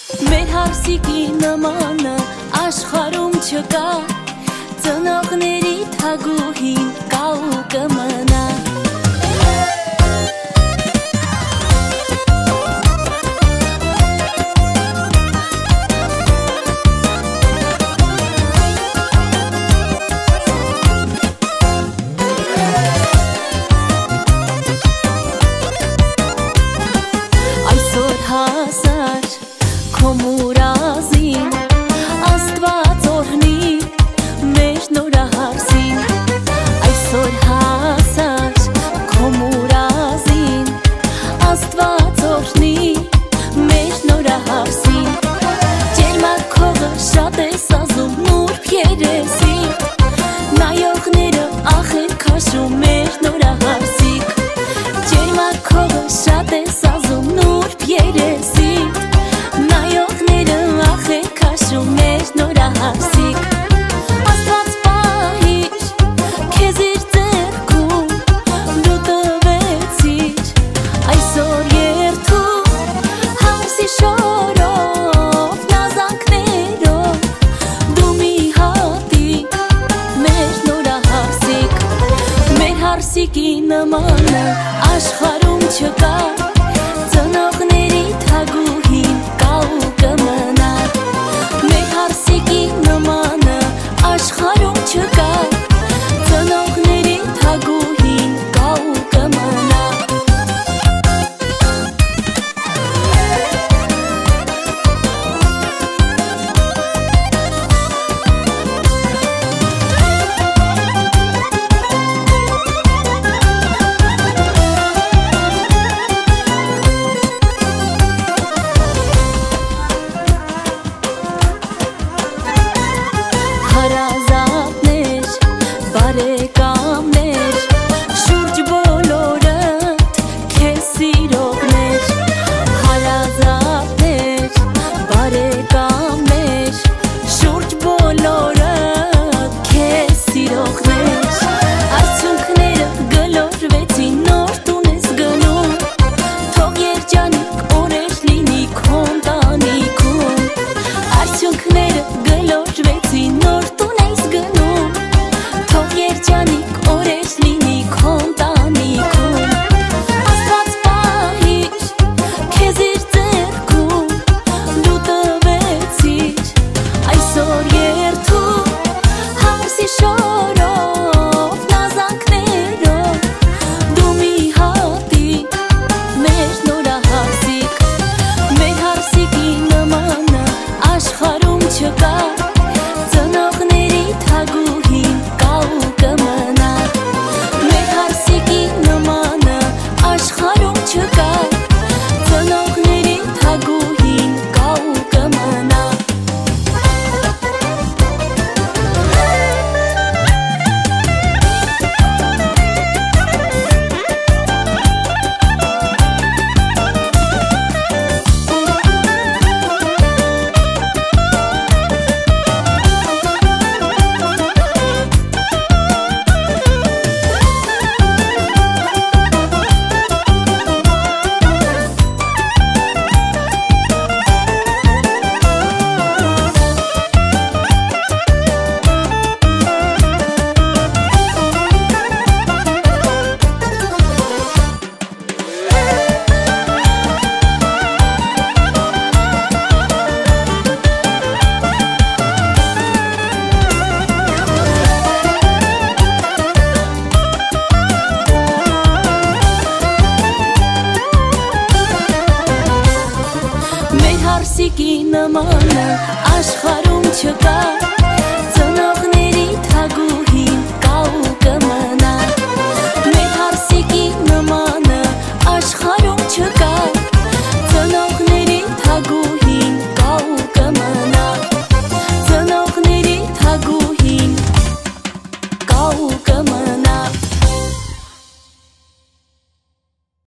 Մեր հարսիկի նմանը աշխարհում չկա, ծնողների թագուհին կա ու կմնա։ Այսօր հասար քո մուրազին, Աստված օրհնի մեր նորահարսին։ Այսօր հասար քո մուրազին, Աստված օրհնի մեր նորահարսին։ Ջերմակ հողը շատ է սազում նուրբ երեսին, նայողները ախ են քաշում մեր նորահարսիկ։ Ջերմակ հողը շատ է սազում նուրբ երեսին, նայողները ախ են քաշում մեր նորահարսիկ։ Աստված պահիր քեզ իր ձեռքում, դու տվեցիր այսօր երթում, հարսի շորով, նազանքներով, դու մի հատիկ մեր նորահարսիկ։ Մեր հարսիկի նմանը աշխարհում չկա, ծնողների թագուհին կա ու կմնա։ Մեր հարսիկի նմանը աշխարհում չկա, ծնողների թագուհին կա ու կմնա։ Հարազատներ, բարեկամներ, շուրջ բոլորդ քեզ սիրողներ։ Հարազատներ, բարեկամներ, շուրջ բոլորդ քեզ սիրողներ։ Արցունքները գլորվեցին, նոր տուն ես գնում, թող երջանիկ օրեր լինի քո ընտանիքում։ Արցունքները գլորվեցին, նոր տուն ես գնում, թող երջանիկ օրեր լինի քո ընտանիքում։ Աստված պահիր քեզ իր ձեռքում, դու տվեցիր այսօր երթում, հարսի շորով, նազանքներով, դու մի հատիկ մեր նորահարսիկ։ Մեր հարսիկի նմանը աշխարհում չկա, ծնողների թագուհին կա ու կմնա։ Մեր հարսիկի նմանը աշխարհում չկա, ծնողների թագուհին կա ու կմնա։ Մեր հարսիկի նմանը աշխարհում չկա,